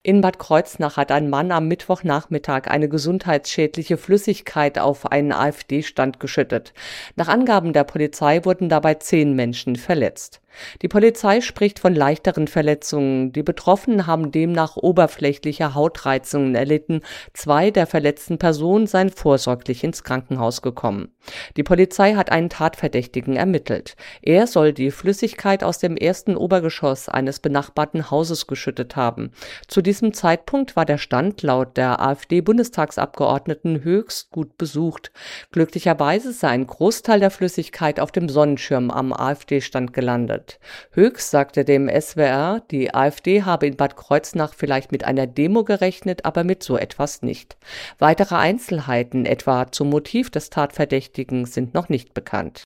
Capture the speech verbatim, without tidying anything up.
In Bad Kreuznach hat ein Mann am Mittwochnachmittag eine gesundheitsschädliche Flüssigkeit auf einen AfD-Stand geschüttet. Nach Angaben der Polizei wurden dabei zehn Menschen verletzt. Die Polizei spricht von leichteren Verletzungen. Die Betroffenen haben demnach oberflächliche Hautreizungen erlitten. Zwei der verletzten Personen seien vorsorglich ins Krankenhaus gekommen. Die Polizei hat einen Tatverdächtigen ermittelt. Er soll die Flüssigkeit aus dem ersten Obergeschoss eines benachbarten Hauses geschüttet haben. Zu diesem Zeitpunkt war der Stand laut der AfD-Bundestagsabgeordneten höchst gut besucht. Glücklicherweise sei ein Großteil der Flüssigkeit auf dem Sonnenschirm am AfD-Stand gelandet. Höchst sagte dem S W R, die AfD habe in Bad Kreuznach vielleicht mit einer Demo gerechnet, aber mit so etwas nicht. Weitere Einzelheiten, etwa zum Motiv des Tatverdächtigen, sind noch nicht bekannt.